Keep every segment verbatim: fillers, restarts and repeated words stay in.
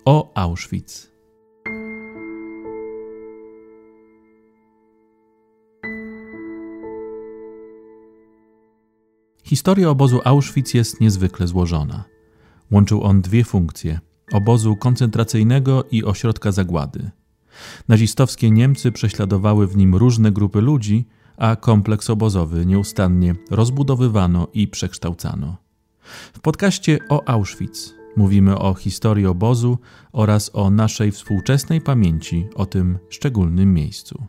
O Auschwitz. Historia obozu Auschwitz jest niezwykle złożona. Łączył on dwie funkcje – obozu koncentracyjnego i ośrodka zagłady. Nazistowskie Niemcy prześladowały w nim różne grupy ludzi, a kompleks obozowy nieustannie rozbudowywano i przekształcano. W podcaście o Auschwitz mówimy o historii obozu oraz o naszej współczesnej pamięci o tym szczególnym miejscu.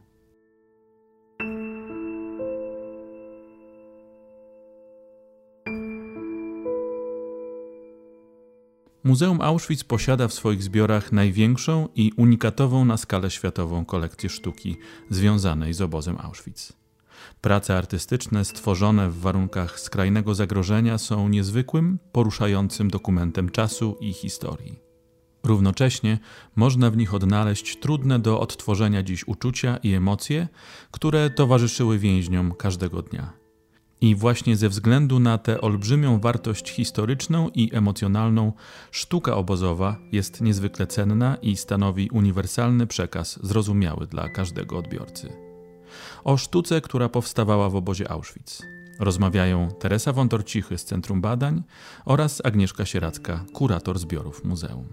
Muzeum Auschwitz posiada w swoich zbiorach największą i unikatową na skalę światową kolekcję sztuki związanej z obozem Auschwitz. Prace artystyczne stworzone w warunkach skrajnego zagrożenia są niezwykłym, poruszającym dokumentem czasu i historii. Równocześnie można w nich odnaleźć trudne do odtworzenia dziś uczucia i emocje, które towarzyszyły więźniom każdego dnia. I właśnie ze względu na tę olbrzymią wartość historyczną i emocjonalną sztuka obozowa jest niezwykle cenna i stanowi uniwersalny przekaz zrozumiały dla każdego odbiorcy. O sztuce, która powstawała w obozie Auschwitz, rozmawiają Teresa Wątorcichy z Centrum Badań oraz Agnieszka Sieracka, kurator zbiorów muzeum.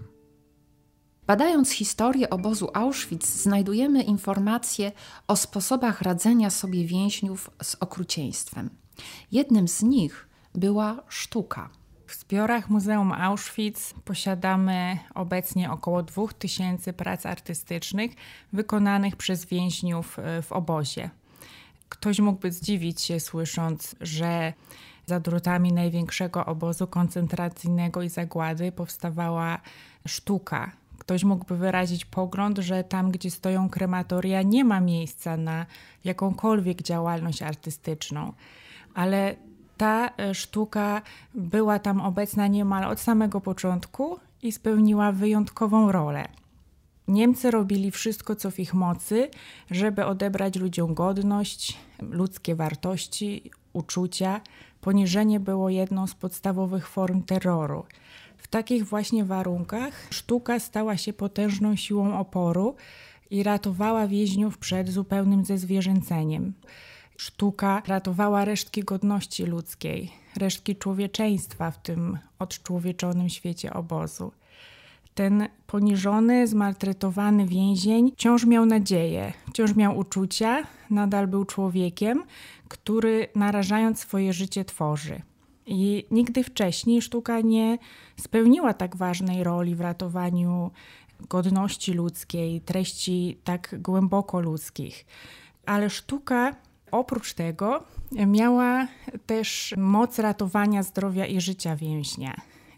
Badając historię obozu Auschwitz, znajdujemy informacje o sposobach radzenia sobie więźniów z okrucieństwem. Jednym z nich była sztuka. W zbiorach Muzeum Auschwitz posiadamy obecnie około dwóch tysięcy prac artystycznych wykonanych przez więźniów w obozie. Ktoś mógłby zdziwić się, słysząc, że za drutami największego obozu koncentracyjnego i zagłady powstawała sztuka. Ktoś mógłby wyrazić pogląd, że tam, gdzie stoją krematoria, nie ma miejsca na jakąkolwiek działalność artystyczną. Ale ta sztuka była tam obecna niemal od samego początku i spełniła wyjątkową rolę. Niemcy robili wszystko, co w ich mocy, żeby odebrać ludziom godność, ludzkie wartości, uczucia. Poniżenie było jedną z podstawowych form terroru. W takich właśnie warunkach sztuka stała się potężną siłą oporu i ratowała więźniów przed zupełnym zezwierzęceniem. Sztuka ratowała resztki godności ludzkiej, resztki człowieczeństwa w tym odczłowieczonym świecie obozu. Ten poniżony, zmaltretowany więzień wciąż miał nadzieję, wciąż miał uczucia, nadal był człowiekiem, który narażając swoje życie tworzy. I nigdy wcześniej sztuka nie spełniła tak ważnej roli w ratowaniu godności ludzkiej, treści tak głęboko ludzkich. Ale sztuka oprócz tego miała też moc ratowania zdrowia i życia więźnia.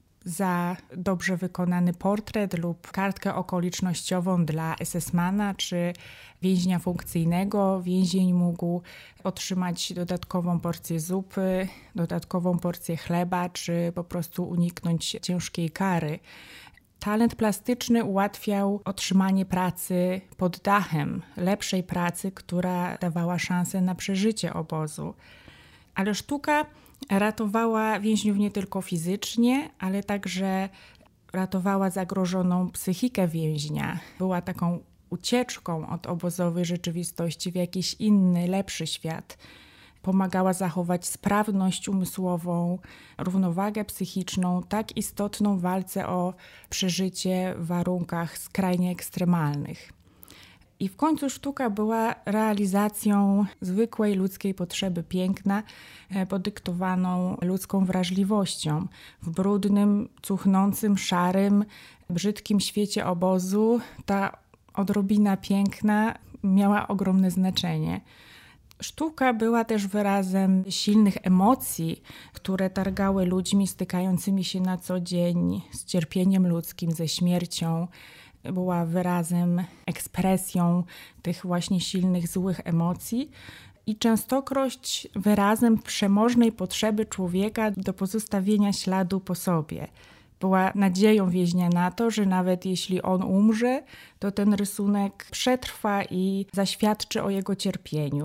Za dobrze wykonany portret lub kartkę okolicznościową dla esesmana czy więźnia funkcyjnego więzień mógł otrzymać dodatkową porcję zupy, dodatkową porcję chleba czy po prostu uniknąć ciężkiej kary. Talent plastyczny ułatwiał otrzymanie pracy pod dachem, lepszej pracy, która dawała szansę na przeżycie obozu. Ale sztuka ratowała więźniów nie tylko fizycznie, ale także ratowała zagrożoną psychikę więźnia. Była taką ucieczką od obozowej rzeczywistości w jakiś inny, lepszy świat. Pomagała zachować sprawność umysłową, równowagę psychiczną, tak istotną w walce o przeżycie w warunkach skrajnie ekstremalnych. I w końcu sztuka była realizacją zwykłej ludzkiej potrzeby piękna, podyktowaną ludzką wrażliwością. W brudnym, cuchnącym, szarym, brzydkim świecie obozu ta odrobina piękna miała ogromne znaczenie. Sztuka była też wyrazem silnych emocji, które targały ludźmi stykającymi się na co dzień z cierpieniem ludzkim, ze śmiercią. Była wyrazem, ekspresją tych właśnie silnych, złych emocji i częstokroć wyrazem przemożnej potrzeby człowieka do pozostawienia śladu po sobie. Była nadzieją więźnia na to, że nawet jeśli on umrze, to ten rysunek przetrwa i zaświadczy o jego cierpieniu.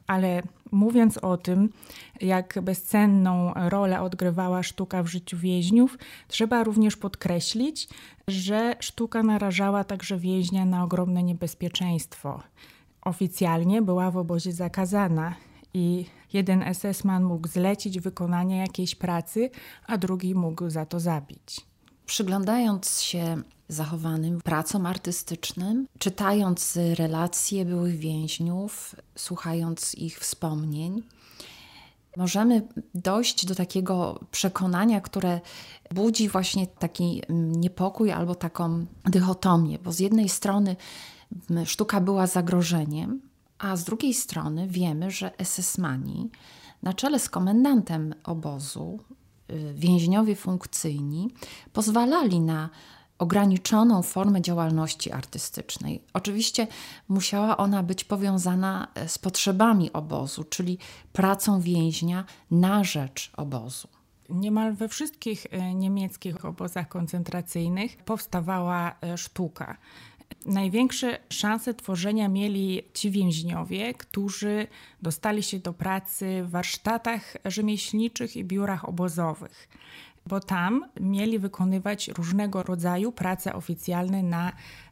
Ale mówiąc o tym, jak bezcenną rolę odgrywała sztuka w życiu więźniów, trzeba również podkreślić, że sztuka narażała także więźnia na ogromne niebezpieczeństwo. Oficjalnie była w obozie zakazana i jeden esesman mógł zlecić wykonanie jakiejś pracy, a drugi mógł za to zabić. Przyglądając się zachowanym pracom artystycznym, czytając relacje byłych więźniów, słuchając ich wspomnień, możemy dojść do takiego przekonania, które budzi właśnie taki niepokój albo taką dychotomię, bo z jednej strony sztuka była zagrożeniem, a z drugiej strony wiemy, że esesmani na czele z komendantem obozu, więźniowie funkcyjni, pozwalali na ograniczoną formę działalności artystycznej. Oczywiście musiała ona być powiązana z potrzebami obozu, czyli pracą więźnia na rzecz obozu. Niemal we wszystkich niemieckich obozach koncentracyjnych powstawała sztuka. Największe szanse tworzenia mieli ci więźniowie, którzy dostali się do pracy w warsztatach rzemieślniczych i biurach obozowych, bo tam mieli wykonywać różnego rodzaju prace oficjalne na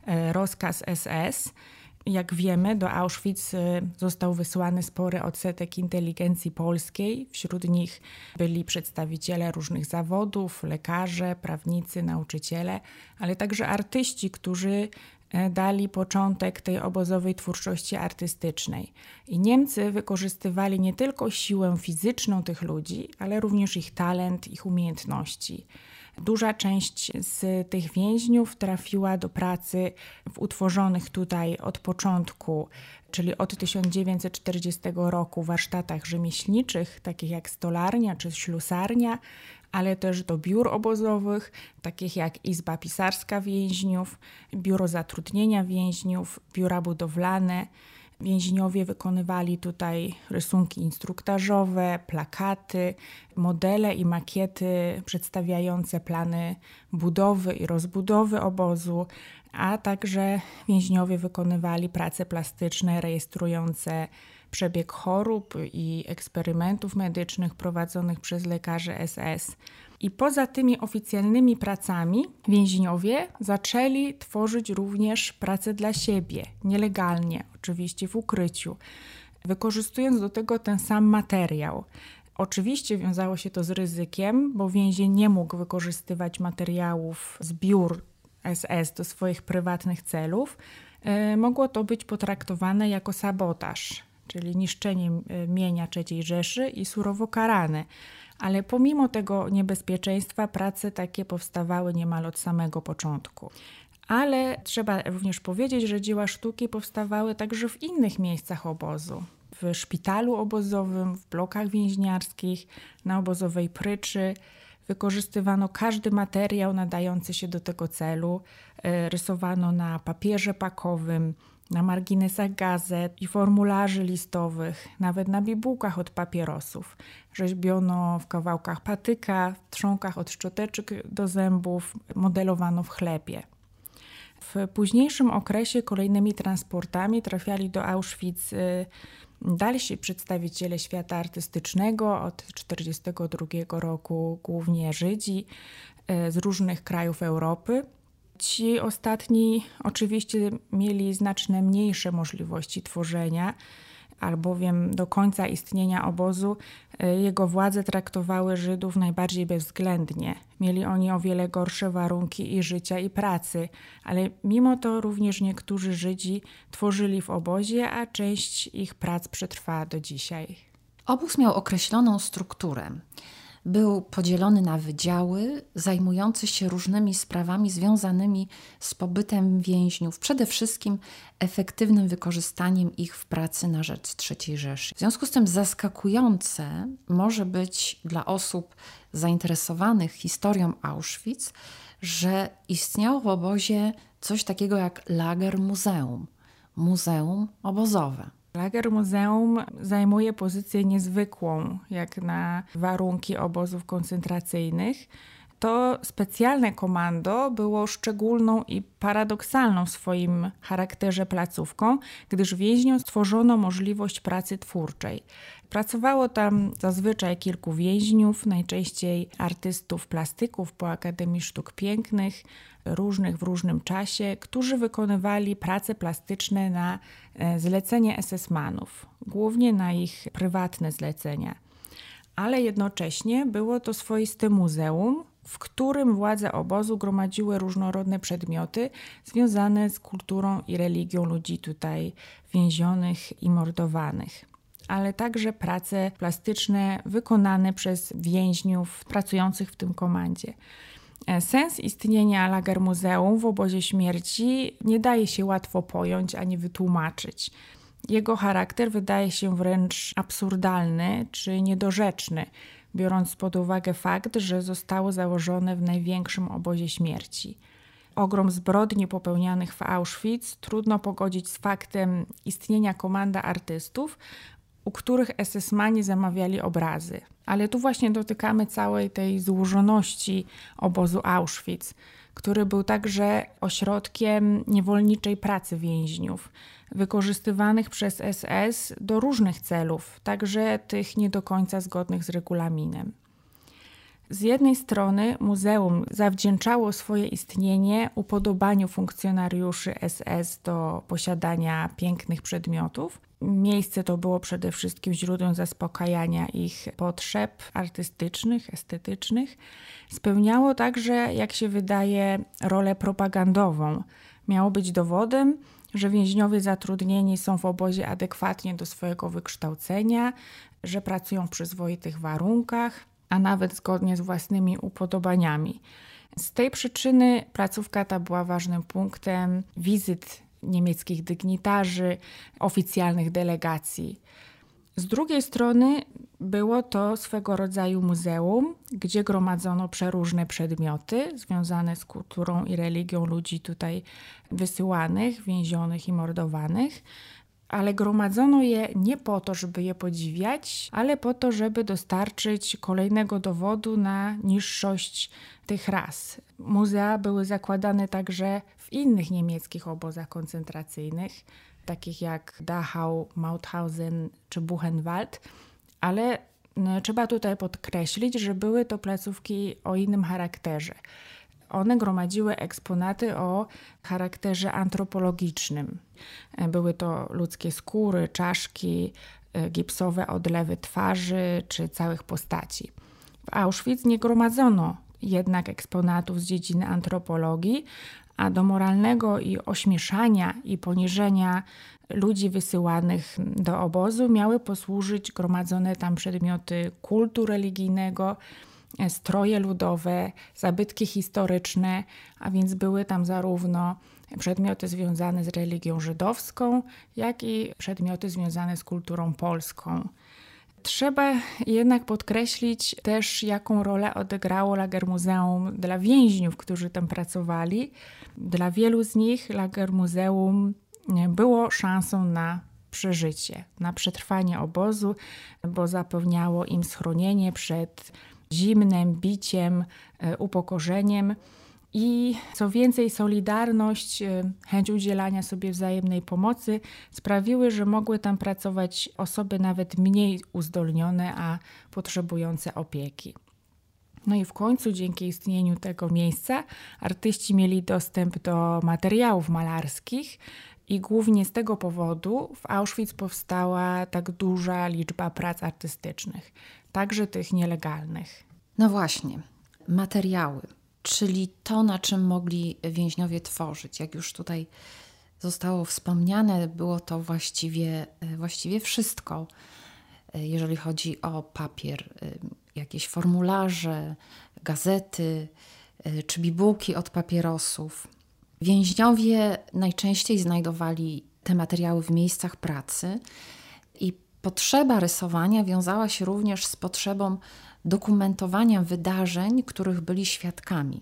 rozkaz S S. Jak wiemy, do Auschwitz został wysłany spory odsetek inteligencji polskiej. Wśród nich byli przedstawiciele różnych zawodów, lekarze, prawnicy, nauczyciele, ale także artyści, którzy dali początek tej obozowej twórczości artystycznej. I Niemcy wykorzystywali nie tylko siłę fizyczną tych ludzi, ale również ich talent, ich umiejętności. Duża część z tych więźniów trafiła do pracy w utworzonych tutaj od początku, czyli od tysiąc dziewięćset czterdziestego roku warsztatach rzemieślniczych, takich jak stolarnia czy ślusarnia, ale też do biur obozowych, takich jak Izba Pisarska Więźniów, Biuro Zatrudnienia Więźniów, biura budowlane. Więźniowie wykonywali tutaj rysunki instruktażowe, plakaty, modele i makiety przedstawiające plany budowy i rozbudowy obozu, a także więźniowie wykonywali prace plastyczne rejestrujące przebieg chorób i eksperymentów medycznych prowadzonych przez lekarzy S S. I poza tymi oficjalnymi pracami więźniowie zaczęli tworzyć również prace dla siebie, nielegalnie, oczywiście w ukryciu, wykorzystując do tego ten sam materiał. Oczywiście wiązało się to z ryzykiem, bo więzień nie mógł wykorzystywać materiałów z biur S S do swoich prywatnych celów. Mogło to być potraktowane jako sabotaż, czyli niszczenie mienia trzeciej Rzeszy i surowo karane. Ale pomimo tego niebezpieczeństwa prace takie powstawały niemal od samego początku. Ale trzeba również powiedzieć, że dzieła sztuki powstawały także w innych miejscach obozu. W szpitalu obozowym, w blokach więźniarskich, na obozowej pryczy. Wykorzystywano każdy materiał nadający się do tego celu. Rysowano na papierze pakowym, na marginesach gazet i formularzy listowych, nawet na bibułkach od papierosów. Rzeźbiono w kawałkach patyka, w trzonkach od szczoteczek do zębów, modelowano w chlebie. W późniejszym okresie kolejnymi transportami trafiali do Auschwitz dalsi przedstawiciele świata artystycznego od tysiąc dziewięćset czterdziestego drugiego roku, głównie Żydzi z różnych krajów Europy. Ci ostatni oczywiście mieli znacznie mniejsze możliwości tworzenia, albowiem do końca istnienia obozu jego władze traktowały Żydów najbardziej bezwzględnie. Mieli oni o wiele gorsze warunki i życia, i pracy, ale mimo to również niektórzy Żydzi tworzyli w obozie, a część ich prac przetrwała do dzisiaj. Obóz miał określoną strukturę. Był podzielony na wydziały zajmujące się różnymi sprawami związanymi z pobytem więźniów, przede wszystkim efektywnym wykorzystaniem ich w pracy na rzecz trzeciej Rzeszy. W związku z tym zaskakujące może być dla osób zainteresowanych historią Auschwitz, że istniało w obozie coś takiego jak Lager Muzeum, muzeum obozowe. Lager Muzeum zajmuje pozycję niezwykłą jak na warunki obozów koncentracyjnych. To specjalne komando było szczególną i paradoksalną w swoim charakterze placówką, gdyż więźniom stworzono możliwość pracy twórczej. Pracowało tam zazwyczaj kilku więźniów, najczęściej artystów plastyków po Akademii Sztuk Pięknych, różnych w różnym czasie, którzy wykonywali prace plastyczne na zlecenie esesmanów, głównie na ich prywatne zlecenia. Ale jednocześnie było to swoiste muzeum, w którym władze obozu gromadziły różnorodne przedmioty związane z kulturą i religią ludzi tutaj więzionych i mordowanych, ale także prace plastyczne wykonane przez więźniów pracujących w tym komandzie. Sens istnienia Lagermuzeum w obozie śmierci nie daje się łatwo pojąć ani wytłumaczyć. Jego charakter wydaje się wręcz absurdalny czy niedorzeczny, biorąc pod uwagę fakt, że zostało założone w największym obozie śmierci. Ogrom zbrodni popełnianych w Auschwitz trudno pogodzić z faktem istnienia komanda artystów, u których esesmani zamawiali obrazy. Ale tu właśnie dotykamy całej tej złożoności obozu Auschwitz, który był także ośrodkiem niewolniczej pracy więźniów, wykorzystywanych przez S S do różnych celów, także tych nie do końca zgodnych z regulaminem. Z jednej strony muzeum zawdzięczało swoje istnienie upodobaniu funkcjonariuszy S S do posiadania pięknych przedmiotów. Miejsce to było przede wszystkim źródłem zaspokajania ich potrzeb artystycznych, estetycznych. Spełniało także, jak się wydaje, rolę propagandową. Miało być dowodem, że więźniowie zatrudnieni są w obozie adekwatnie do swojego wykształcenia, że pracują w przyzwoitych warunkach, a nawet zgodnie z własnymi upodobaniami. Z tej przyczyny placówka ta była ważnym punktem wizyt niemieckich dygnitarzy, oficjalnych delegacji. Z drugiej strony było to swego rodzaju muzeum, gdzie gromadzono przeróżne przedmioty związane z kulturą i religią ludzi tutaj wysyłanych, więzionych i mordowanych, ale gromadzono je nie po to, żeby je podziwiać, ale po to, żeby dostarczyć kolejnego dowodu na niższość tych ras. Muzea były zakładane także w innych niemieckich obozach koncentracyjnych, takich jak Dachau, Mauthausen czy Buchenwald, ale no, trzeba tutaj podkreślić, że były to placówki o innym charakterze. One gromadziły eksponaty o charakterze antropologicznym. Były to ludzkie skóry, czaszki, gipsowe odlewy twarzy czy całych postaci. W Auschwitz nie gromadzono jednak eksponatów z dziedziny antropologii, a do moralnego i ośmieszania i poniżenia ludzi wysyłanych do obozu miały posłużyć gromadzone tam przedmioty kultu religijnego, stroje ludowe, zabytki historyczne, a więc były tam zarówno przedmioty związane z religią żydowską, jak i przedmioty związane z kulturą polską. Trzeba jednak podkreślić też, jaką rolę odegrało Lagermuzeum dla więźniów, którzy tam pracowali. Dla wielu z nich Lagermuzeum było szansą na przeżycie, na przetrwanie obozu, bo zapewniało im schronienie przed zimnem, biciem, upokorzeniem i co więcej solidarność, chęć udzielania sobie wzajemnej pomocy sprawiły, że mogły tam pracować osoby nawet mniej uzdolnione, a potrzebujące opieki. No i w końcu dzięki istnieniu tego miejsca artyści mieli dostęp do materiałów malarskich i głównie z tego powodu w Auschwitz powstała tak duża liczba prac artystycznych, także tych nielegalnych. No właśnie, materiały, czyli to, na czym mogli więźniowie tworzyć. Jak już tutaj zostało wspomniane, było to właściwie, właściwie wszystko, jeżeli chodzi o papier, jakieś formularze, gazety czy bibułki od papierosów. Więźniowie najczęściej znajdowali te materiały w miejscach pracy i potrzeba rysowania wiązała się również z potrzebą dokumentowania wydarzeń, których byli świadkami.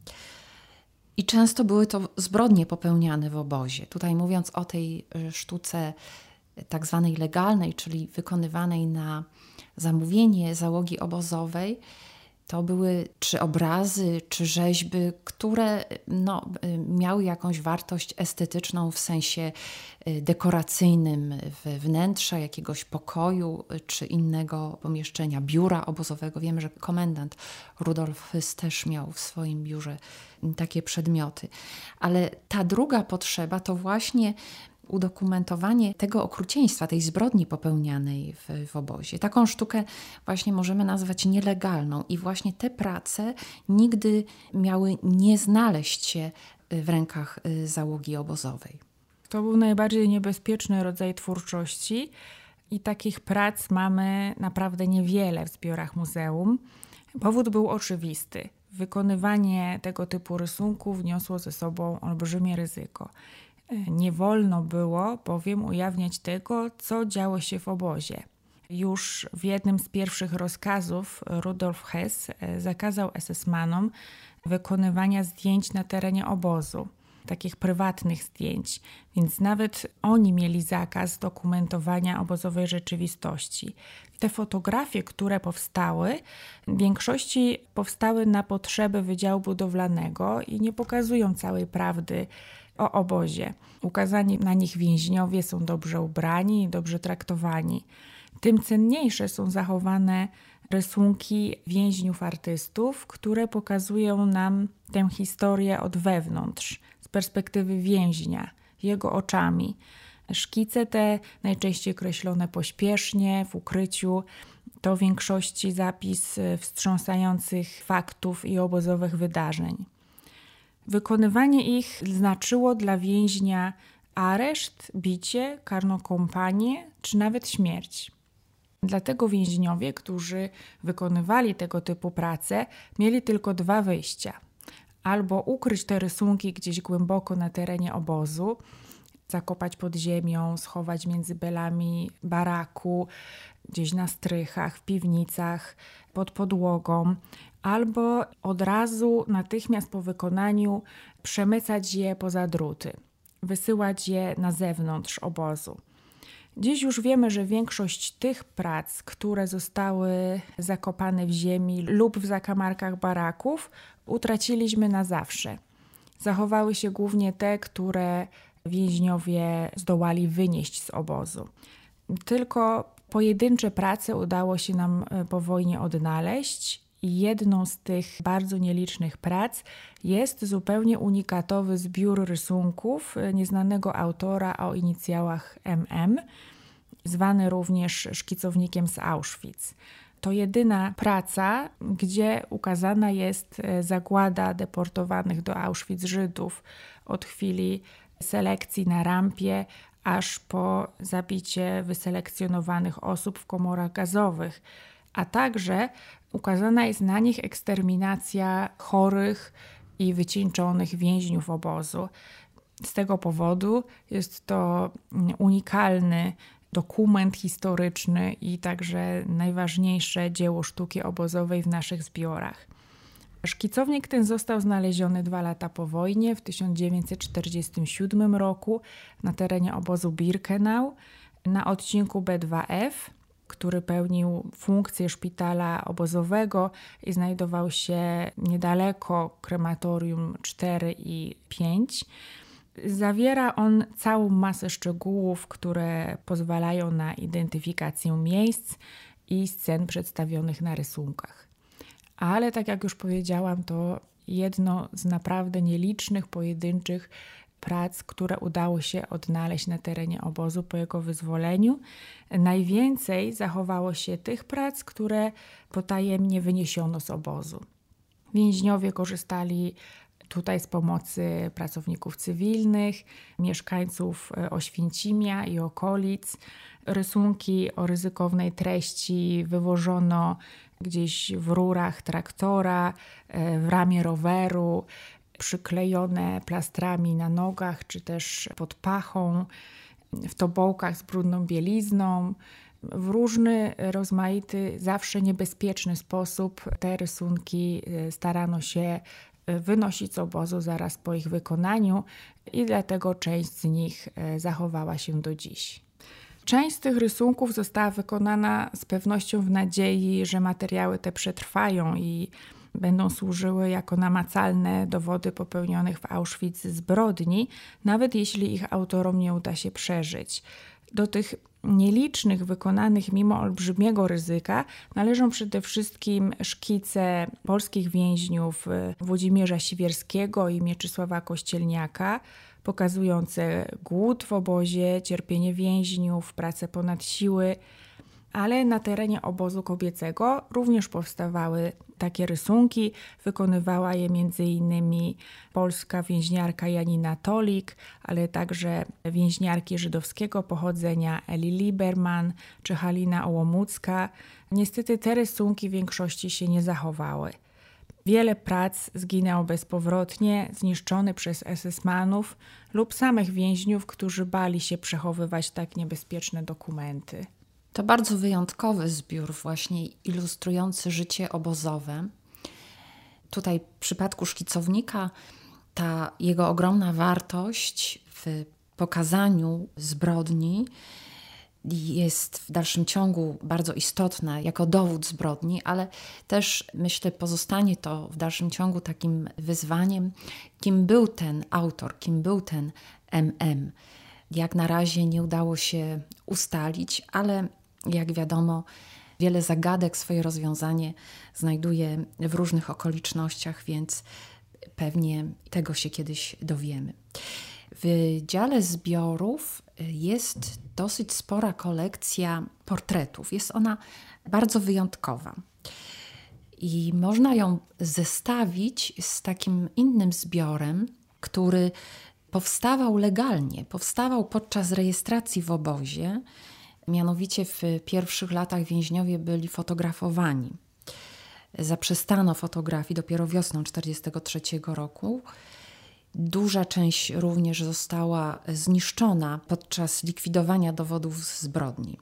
I często były to zbrodnie popełniane w obozie. Tutaj mówiąc o tej sztuce tak zwanej legalnej, czyli wykonywanej na zamówienie załogi obozowej, To były czy obrazy, czy rzeźby, które no, miały jakąś wartość estetyczną w sensie dekoracyjnym wnętrza jakiegoś pokoju czy innego pomieszczenia, biura obozowego. Wiemy, że komendant Rudolf Höss też miał w swoim biurze takie przedmioty. Ale ta druga potrzeba to właśnie udokumentowanie tego okrucieństwa, tej zbrodni popełnianej w, w obozie. Taką sztukę właśnie możemy nazwać nielegalną i właśnie te prace nigdy miały nie znaleźć się w rękach załogi obozowej. To był najbardziej niebezpieczny rodzaj twórczości i takich prac mamy naprawdę niewiele w zbiorach muzeum. Powód był oczywisty. Wykonywanie tego typu rysunków niosło ze sobą olbrzymie ryzyko. Nie wolno było bowiem ujawniać tego, co działo się w obozie. Już w jednym z pierwszych rozkazów Rudolf Höss zakazał esesmanom wykonywania zdjęć na terenie obozu, takich prywatnych zdjęć, więc nawet oni mieli zakaz dokumentowania obozowej rzeczywistości. Te fotografie, które powstały, w większości powstały na potrzeby Wydziału Budowlanego i nie pokazują całej prawdy o obozie. Ukazani na nich więźniowie są dobrze ubrani i dobrze traktowani. Tym cenniejsze są zachowane rysunki więźniów artystów, które pokazują nam tę historię od wewnątrz, z perspektywy więźnia, jego oczami. Szkice te, najczęściej kreślone pośpiesznie, w ukryciu, to w większości zapis wstrząsających faktów i obozowych wydarzeń. Wykonywanie ich znaczyło dla więźnia areszt, bicie, karną kompanię czy nawet śmierć. Dlatego więźniowie, którzy wykonywali tego typu prace, mieli tylko dwa wyjścia. Albo ukryć te rysunki gdzieś głęboko na terenie obozu, zakopać pod ziemią, schować między belami baraku, gdzieś na strychach, w piwnicach, pod podłogą, albo od razu, natychmiast po wykonaniu, przemycać je poza druty, wysyłać je na zewnątrz obozu. Dziś już wiemy, że większość tych prac, które zostały zakopane w ziemi lub w zakamarkach baraków, utraciliśmy na zawsze. Zachowały się głównie te, które więźniowie zdołali wynieść z obozu. Tylko pojedyncze prace udało się nam po wojnie odnaleźć i jedną z tych bardzo nielicznych prac jest zupełnie unikatowy zbiór rysunków nieznanego autora o inicjałach M M, zwany również szkicownikiem z Auschwitz. To jedyna praca, gdzie ukazana jest zagłada deportowanych do Auschwitz Żydów od chwili selekcji na rampie, aż po zabicie wyselekcjonowanych osób w komorach gazowych, a także ukazana jest na nich eksterminacja chorych i wycieńczonych więźniów obozu. Z tego powodu jest to unikalny dokument historyczny i także najważniejsze dzieło sztuki obozowej w naszych zbiorach. Szkicownik ten został znaleziony dwa lata po wojnie, w tysiąc dziewięćset czterdziestym siódmym roku na terenie obozu Birkenau na odcinku B dwa F, który pełnił funkcję szpitala obozowego i znajdował się niedaleko krematorium cztery i pięć. Zawiera on całą masę szczegółów, które pozwalają na identyfikację miejsc i scen przedstawionych na rysunkach. Ale tak jak już powiedziałam, to jedno z naprawdę nielicznych, pojedynczych prac, które udało się odnaleźć na terenie obozu po jego wyzwoleniu. Najwięcej zachowało się tych prac, które potajemnie wyniesiono z obozu. Więźniowie korzystali tutaj z pomocy pracowników cywilnych, mieszkańców Oświęcimia i okolic. Rysunki o ryzykownej treści wywożono gdzieś w rurach traktora, w ramię roweru, przyklejone plastrami na nogach czy też pod pachą, w tobołkach z brudną bielizną. W różny, rozmaity, zawsze niebezpieczny sposób te rysunki starano się wynosić z obozu zaraz po ich wykonaniu i dlatego część z nich zachowała się do dziś. Część z tych rysunków została wykonana z pewnością w nadziei, że materiały te przetrwają i będą służyły jako namacalne dowody popełnionych w Auschwitz zbrodni, nawet jeśli ich autorom nie uda się przeżyć. Do tych nielicznych wykonanych mimo olbrzymiego ryzyka należą przede wszystkim szkice polskich więźniów Włodzimierza Siwierskiego i Mieczysława Kościelniaka, pokazujące głód w obozie, cierpienie więźniów, pracę ponad siły, ale na terenie obozu kobiecego również powstawały takie rysunki. Wykonywała je między innymi polska więźniarka Janina Tolik, ale także więźniarki żydowskiego pochodzenia Eli Lieberman czy Halina Ołomucka. Niestety te rysunki w większości się nie zachowały. Wiele prac zginęło bezpowrotnie, zniszczone przez esesmanów lub samych więźniów, którzy bali się przechowywać tak niebezpieczne dokumenty. To bardzo wyjątkowy zbiór właśnie ilustrujący życie obozowe. Tutaj w przypadku szkicownika ta jego ogromna wartość w pokazaniu zbrodni jest w dalszym ciągu bardzo istotna jako dowód zbrodni, ale też myślę pozostanie to w dalszym ciągu takim wyzwaniem, kim był ten autor, kim był ten M M. Jak na razie nie udało się ustalić, ale jak wiadomo, wiele zagadek swoje rozwiązanie znajduje w różnych okolicznościach, więc pewnie tego się kiedyś dowiemy. W dziale zbiorów jest dosyć spora kolekcja portretów. Jest ona bardzo wyjątkowa i można ją zestawić z takim innym zbiorem, który powstawał legalnie, powstawał podczas rejestracji w obozie. Mianowicie w pierwszych latach więźniowie byli fotografowani. Zaprzestano fotografii dopiero wiosną tysiąc dziewięćset czterdziestego trzeciego roku. Duża część również została zniszczona podczas likwidowania dowodów zbrodni.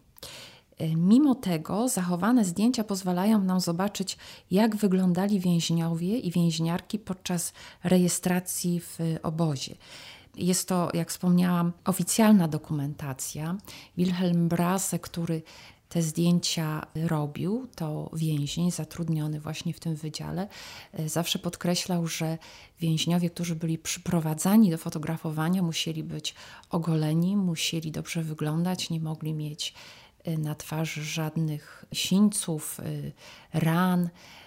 Mimo tego zachowane zdjęcia pozwalają nam zobaczyć, jak wyglądali więźniowie i więźniarki podczas rejestracji w obozie. Jest to, jak wspomniałam, oficjalna dokumentacja. Wilhelm Brase, który te zdjęcia robił, to więzień zatrudniony właśnie w tym wydziale, zawsze podkreślał, że więźniowie, którzy byli przyprowadzani do fotografowania, musieli być ogoleni, musieli dobrze wyglądać, nie mogli mieć na twarzy żadnych sińców, ran.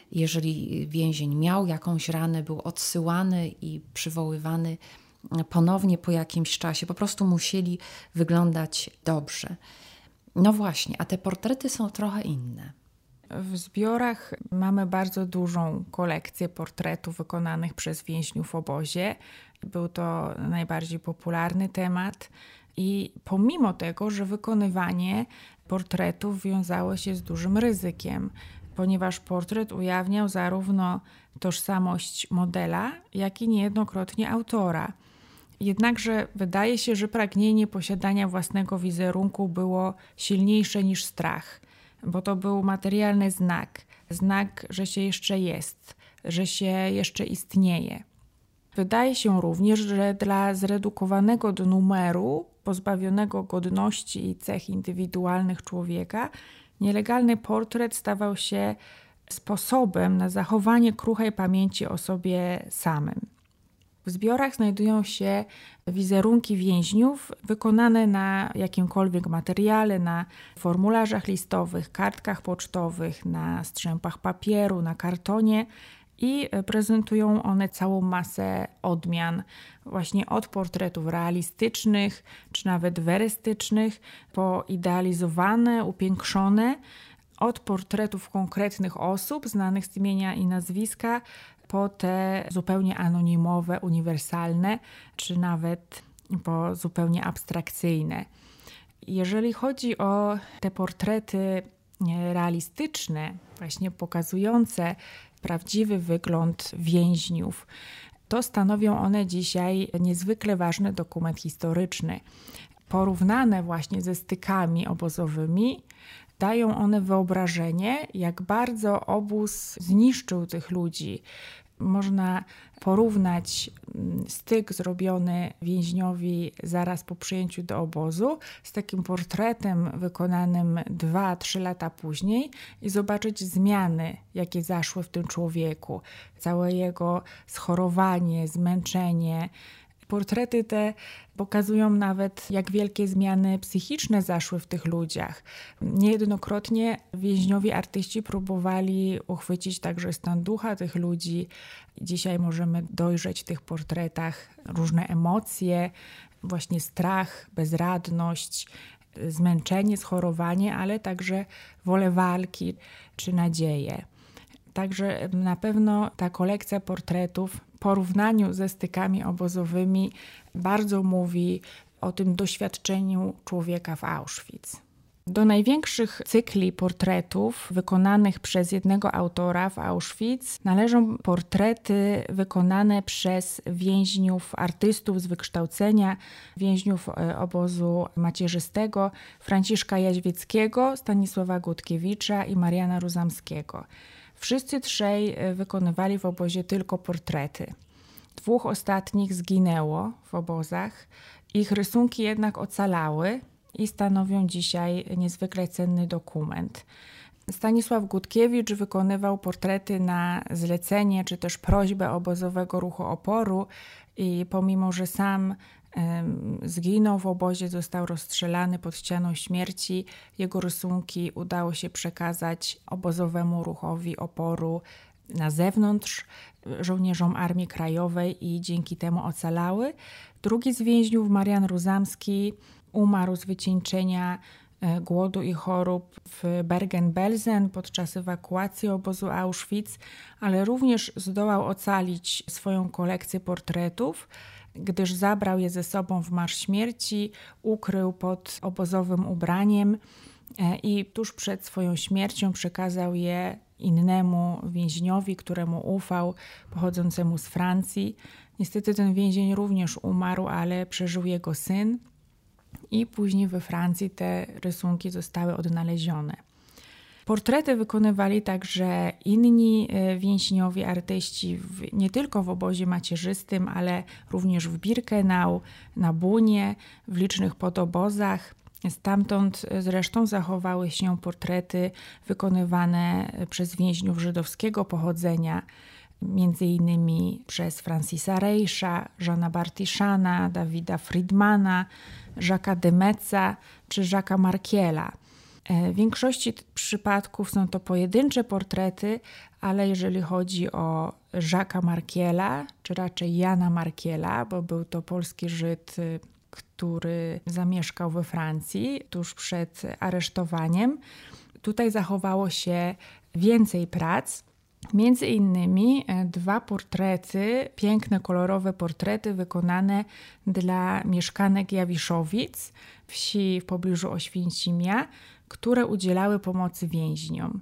Jeżeli więzień miał jakąś ranę, był odsyłany i przywoływany ponownie po jakimś czasie. Po prostu musieli wyglądać dobrze. No właśnie, a te portrety są trochę inne. W zbiorach mamy bardzo dużą kolekcję portretów wykonanych przez więźniów w obozie. Był to najbardziej popularny temat i pomimo tego, że wykonywanie portretów wiązało się z dużym ryzykiem, ponieważ portret ujawniał zarówno tożsamość modela, jak i niejednokrotnie autora. Jednakże wydaje się, że pragnienie posiadania własnego wizerunku było silniejsze niż strach, bo to był materialny znak, znak, że się jeszcze jest, że się jeszcze istnieje. Wydaje się również, że dla zredukowanego do numeru, pozbawionego godności i cech indywidualnych człowieka, nielegalny portret stawał się sposobem na zachowanie kruchej pamięci o sobie samym. W zbiorach znajdują się wizerunki więźniów wykonane na jakimkolwiek materiale, na formularzach listowych, kartkach pocztowych, na strzępach papieru, na kartonie i prezentują one całą masę odmian, właśnie od portretów realistycznych czy nawet werystycznych, po idealizowane, upiększone, od portretów konkretnych osób znanych z imienia i nazwiska, po te zupełnie anonimowe, uniwersalne, czy nawet po zupełnie abstrakcyjne. Jeżeli chodzi o te portrety realistyczne, właśnie pokazujące prawdziwy wygląd więźniów, to stanowią one dzisiaj niezwykle ważny dokument historyczny. Porównane właśnie ze stykami obozowymi, dają one wyobrażenie, jak bardzo obóz zniszczył tych ludzi, można porównać styk zrobiony więźniowi zaraz po przyjęciu do obozu z takim portretem wykonanym dwa trzy lata później i zobaczyć zmiany, jakie zaszły w tym człowieku. Całe jego schorowanie, zmęczenie. Portrety te pokazują nawet, jak wielkie zmiany psychiczne zaszły w tych ludziach. Niejednokrotnie więźniowi artyści próbowali uchwycić także stan ducha tych ludzi. Dzisiaj możemy dojrzeć w tych portretach różne emocje, właśnie strach, bezradność, zmęczenie, schorowanie, ale także wolę walki czy nadzieję. Także na pewno ta kolekcja portretów w porównaniu ze stykami obozowymi bardzo mówi o tym doświadczeniu człowieka w Auschwitz. Do największych cykli portretów wykonanych przez jednego autora w Auschwitz należą portrety wykonane przez więźniów, artystów z wykształcenia, więźniów obozu macierzystego, Franciszka Jaźwieckiego, Stanisława Gutkiewicza i Mariana Ruzamskiego. Wszyscy trzej wykonywali w obozie tylko portrety. Dwóch ostatnich zginęło w obozach. Ich rysunki jednak ocalały i stanowią dzisiaj niezwykle cenny dokument. Stanisław Gutkiewicz wykonywał portrety na zlecenie czy też prośbę obozowego ruchu oporu i pomimo, że sam zginął w obozie, został rozstrzelany pod ścianą śmierci, jego rysunki udało się przekazać obozowemu ruchowi oporu na zewnątrz, żołnierzom Armii Krajowej i dzięki temu ocalały. Drugi z więźniów, Marian Ruzamski, umarł z wycieńczenia, głodu i chorób w Bergen-Belsen podczas ewakuacji obozu Auschwitz, ale również zdołał ocalić swoją kolekcję portretów, gdyż zabrał je ze sobą w marsz śmierci, ukrył pod obozowym ubraniem i tuż przed swoją śmiercią przekazał je innemu więźniowi, któremu ufał, pochodzącemu z Francji. Niestety ten więzień również umarł, ale przeżył jego syn i później we Francji te rysunki zostały odnalezione. Portrety wykonywali także inni więźniowie, artyści w, nie tylko w obozie macierzystym, ale również w Birkenau, na Bunie, w licznych podobozach. Stamtąd zresztą zachowały się portrety wykonywane przez więźniów żydowskiego pochodzenia, między innymi przez Francisa Reisha, Jeana Bartiszana, Davida Friedmana, Jacques'a Demetza czy Jacques'a Markiela. W większości przypadków są to pojedyncze portrety, ale jeżeli chodzi o Jacques'a Markiela, czy raczej Jana Markiela, bo był to polski Żyd, który zamieszkał we Francji tuż przed aresztowaniem, tutaj zachowało się więcej prac. Między innymi dwa portrety, piękne, kolorowe portrety wykonane dla mieszkanek Jawiszowic, wsi w pobliżu Oświęcimia, które udzielały pomocy więźniom.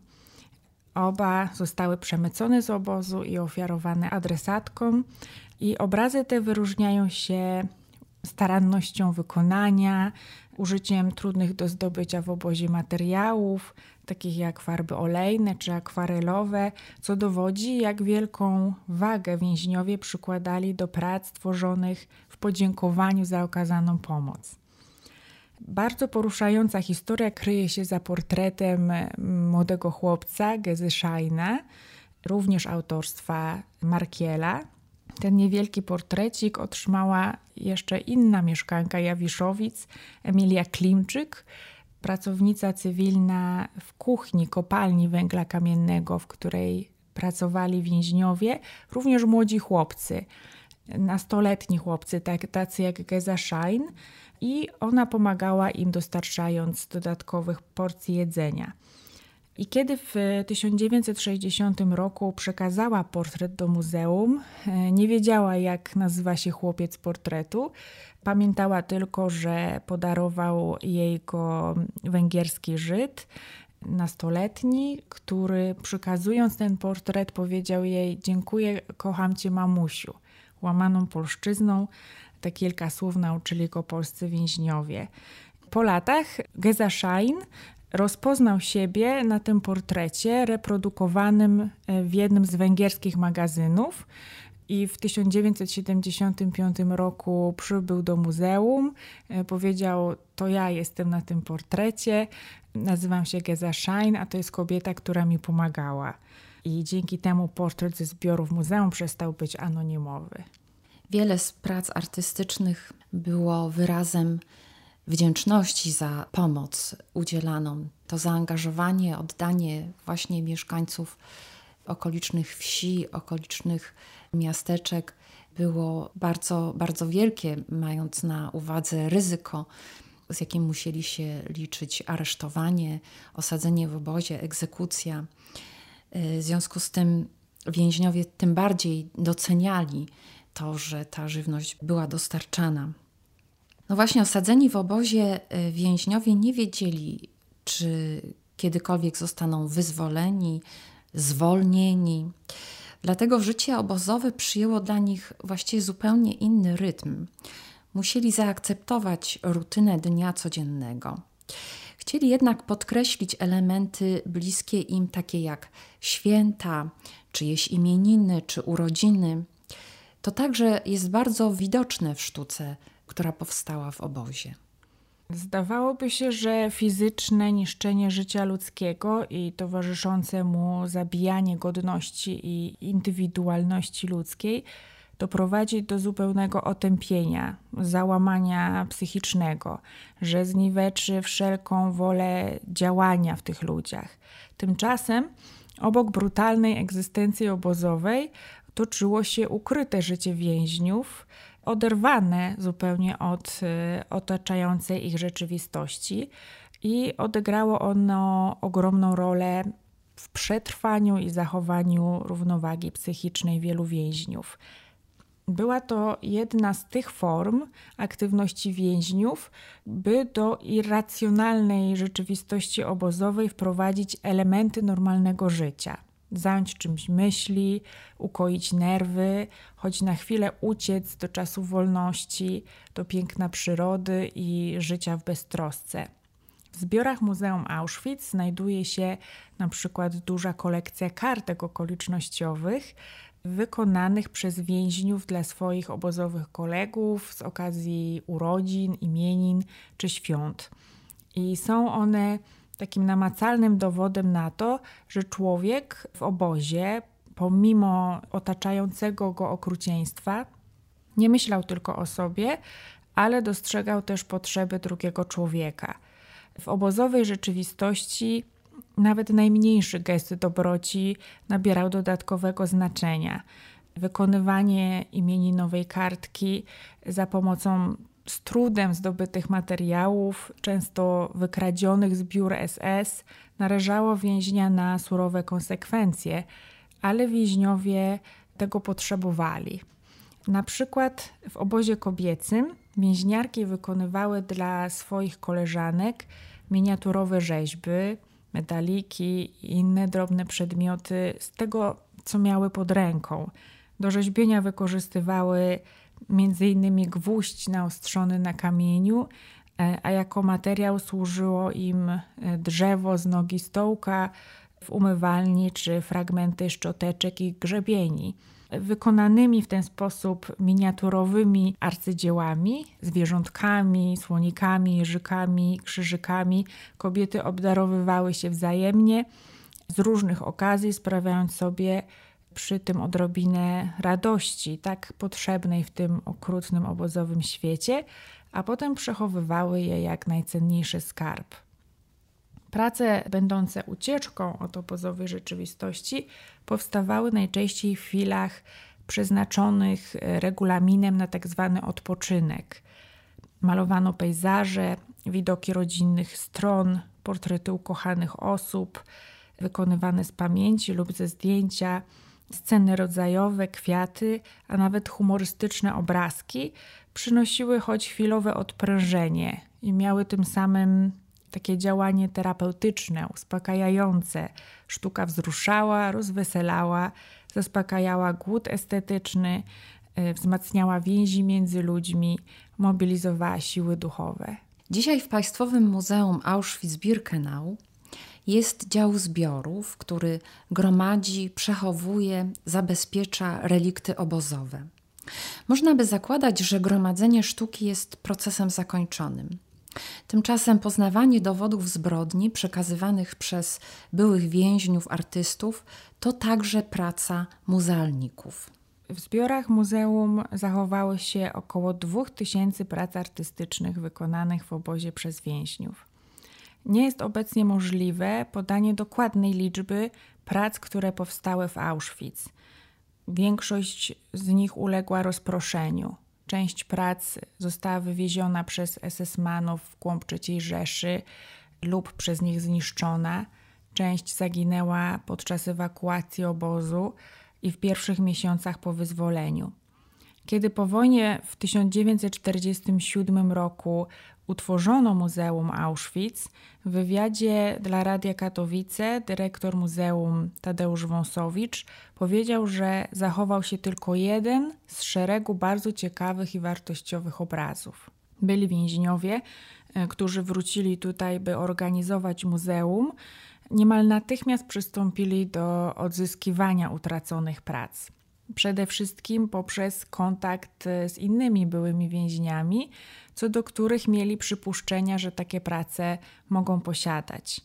Oba zostały przemycone z obozu i ofiarowane adresatkom i obrazy te wyróżniają się starannością wykonania, użyciem trudnych do zdobycia w obozie materiałów, takich jak farby olejne czy akwarelowe, co dowodzi, jak wielką wagę więźniowie przykładali do prac tworzonych w podziękowaniu za okazaną pomoc. Bardzo poruszająca historia kryje się za portretem młodego chłopca, Gesy Scheina, również autorstwa Markiela. Ten niewielki portrecik otrzymała jeszcze inna mieszkanka Jawiszowic, Emilia Klimczyk, pracownica cywilna w kuchni kopalni węgla kamiennego, w której pracowali więźniowie, również młodzi chłopcy, nastoletni chłopcy, tak, tacy jak Gesa Schein, i ona pomagała im, dostarczając dodatkowych porcji jedzenia. I kiedy w tysiąc dziewięćset sześćdziesiątym roku przekazała portret do muzeum, nie wiedziała, jak nazywa się chłopiec portretu. Pamiętała tylko, że podarował jej go węgierski Żyd, nastoletni, który przekazując ten portret powiedział jej: dziękuję, kocham cię, mamusiu. Łamaną polszczyzną te kilka słów nauczyli go polscy więźniowie. Po latach Gesa Schein rozpoznał siebie na tym portrecie reprodukowanym w jednym z węgierskich magazynów i w tysiąc dziewięćset siedemdziesiątym piątym roku przybył do muzeum, powiedział: to ja jestem na tym portrecie, nazywam się Geza Schein, a to jest kobieta, która mi pomagała. I dzięki temu portret ze zbiorów muzeum przestał być anonimowy. Wiele z prac artystycznych było wyrazem wdzięczności za pomoc udzielaną. To zaangażowanie, oddanie właśnie mieszkańców okolicznych wsi, okolicznych miasteczek było bardzo, bardzo wielkie, mając na uwadze ryzyko, z jakim musieli się liczyć: aresztowanie, osadzenie w obozie, egzekucja. W związku z tym więźniowie tym bardziej doceniali to, że ta żywność była dostarczana. No właśnie, osadzeni w obozie więźniowie nie wiedzieli, czy kiedykolwiek zostaną wyzwoleni, zwolnieni. Dlatego życie obozowe przyjęło dla nich właściwie zupełnie inny rytm. Musieli zaakceptować rutynę dnia codziennego. Chcieli jednak podkreślić elementy bliskie im, takie jak święta, czyjeś imieniny czy urodziny. To także jest bardzo widoczne w sztuce, która powstała w obozie. Zdawałoby się, że fizyczne niszczenie życia ludzkiego i towarzyszące mu zabijanie godności i indywidualności ludzkiej doprowadzi do zupełnego otępienia, załamania psychicznego, że zniweczy wszelką wolę działania w tych ludziach. Tymczasem obok brutalnej egzystencji obozowej toczyło się ukryte życie więźniów, oderwane zupełnie od y, otaczającej ich rzeczywistości, i odegrało ono ogromną rolę w przetrwaniu i zachowaniu równowagi psychicznej wielu więźniów. Była to jedna z tych form aktywności więźniów, by do irracjonalnej rzeczywistości obozowej wprowadzić elementy normalnego życia. Zająć czymś myśli, ukoić nerwy, choć na chwilę uciec do czasu wolności, do piękna przyrody i życia w beztrosce. W zbiorach Muzeum Auschwitz znajduje się na przykład duża kolekcja kartek okolicznościowych wykonanych przez więźniów dla swoich obozowych kolegów z okazji urodzin, imienin czy świąt. I są one takim namacalnym dowodem na to, że człowiek w obozie, pomimo otaczającego go okrucieństwa, nie myślał tylko o sobie, ale dostrzegał też potrzeby drugiego człowieka. W obozowej rzeczywistości nawet najmniejszy gest dobroci nabierał dodatkowego znaczenia. Wykonywanie imieninowej kartki za pomocą z trudem zdobytych materiałów, często wykradzionych z biur S S, narażało więźnia na surowe konsekwencje, ale więźniowie tego potrzebowali. Na przykład w obozie kobiecym więźniarki wykonywały dla swoich koleżanek miniaturowe rzeźby, medaliki i inne drobne przedmioty z tego, co miały pod ręką. Do rzeźbienia wykorzystywały między innymi gwóźdź naostrzony na kamieniu, a jako materiał służyło im drzewo z nogi stołka w umywalni czy fragmenty szczoteczek i grzebieni. Wykonanymi w ten sposób miniaturowymi arcydziełami, zwierzątkami, słonikami, jeżykami, krzyżykami kobiety obdarowywały się wzajemnie z różnych okazji, sprawiając sobie przy tym odrobinę radości, tak potrzebnej w tym okrutnym obozowym świecie, a potem przechowywały je jak najcenniejszy skarb. Prace będące ucieczką od obozowej rzeczywistości powstawały najczęściej w chwilach przeznaczonych regulaminem na tak zwany odpoczynek. Malowano pejzaże, widoki rodzinnych stron, portrety ukochanych osób, wykonywane z pamięci lub ze zdjęcia, sceny rodzajowe, kwiaty, a nawet humorystyczne obrazki przynosiły choć chwilowe odprężenie i miały tym samym takie działanie terapeutyczne, uspokajające. Sztuka wzruszała, rozweselała, zaspokajała głód estetyczny, wzmacniała więzi między ludźmi, mobilizowała siły duchowe. Dzisiaj w Państwowym Muzeum Auschwitz-Birkenau jest dział zbiorów, który gromadzi, przechowuje, zabezpiecza relikty obozowe. Można by zakładać, że gromadzenie sztuki jest procesem zakończonym. Tymczasem poznawanie dowodów zbrodni przekazywanych przez byłych więźniów, artystów to także praca muzealników. W zbiorach muzeum zachowało się około dwóch tysięcy prac artystycznych wykonanych w obozie przez więźniów. Nie jest obecnie możliwe podanie dokładnej liczby prac, które powstały w Auschwitz. Większość z nich uległa rozproszeniu. Część prac została wywieziona przez esesmanów w głąb trzeciej Rzeszy lub przez nich zniszczona. Część zaginęła podczas ewakuacji obozu i w pierwszych miesiącach po wyzwoleniu. Kiedy po wojnie w tysiąc dziewięćset czterdziestym siódmym roku utworzono Muzeum Auschwitz, w wywiadzie dla Radia Katowice dyrektor muzeum Tadeusz Wąsowicz powiedział, że zachował się tylko jeden z szeregu bardzo ciekawych i wartościowych obrazów. Byli więźniowie, którzy wrócili tutaj, by organizować muzeum, niemal natychmiast przystąpili do odzyskiwania utraconych prac. Przede wszystkim poprzez kontakt z innymi byłymi więźniami, co do których mieli przypuszczenia, że takie prace mogą posiadać.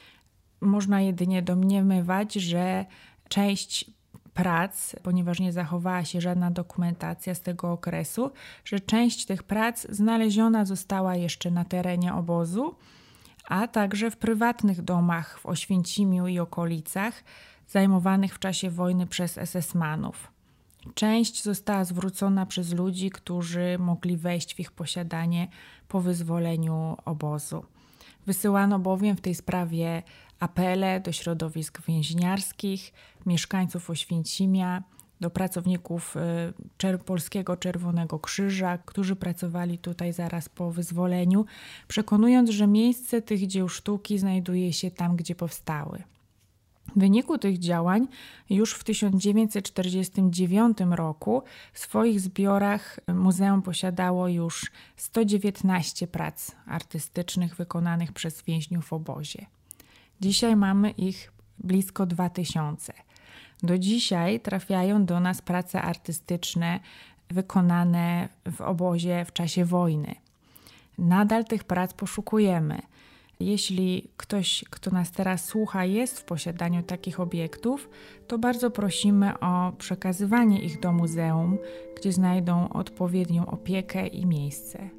Można jedynie domniemywać, że część prac, ponieważ nie zachowała się żadna dokumentacja z tego okresu, że część tych prac znaleziona została jeszcze na terenie obozu, a także w prywatnych domach w Oświęcimiu i okolicach, zajmowanych w czasie wojny przez esesmanów. Część została zwrócona przez ludzi, którzy mogli wejść w ich posiadanie po wyzwoleniu obozu. Wysyłano bowiem w tej sprawie apele do środowisk więźniarskich, mieszkańców Oświęcimia, do pracowników Czer- Polskiego Czerwonego Krzyża, którzy pracowali tutaj zaraz po wyzwoleniu, przekonując, że miejsce tych dzieł sztuki znajduje się tam, gdzie powstały. W wyniku tych działań już w tysiąc dziewięćset czterdziestym dziewiątym roku w swoich zbiorach muzeum posiadało już sto dziewiętnaście prac artystycznych wykonanych przez więźniów w obozie. Dzisiaj mamy ich blisko dwa tysiące. Do dzisiaj trafiają do nas prace artystyczne wykonane w obozie w czasie wojny. Nadal tych prac poszukujemy. Jeśli ktoś, kto nas teraz słucha, jest w posiadaniu takich obiektów, to bardzo prosimy o przekazywanie ich do muzeum, gdzie znajdą odpowiednią opiekę i miejsce.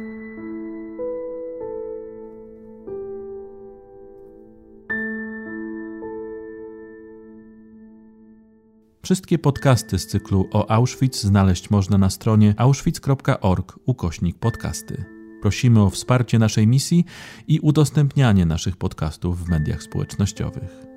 Wszystkie podcasty z cyklu o Auschwitz znaleźć można na stronie auschwitz kropka org ukośnik podcasty. Prosimy o wsparcie naszej misji i udostępnianie naszych podcastów w mediach społecznościowych.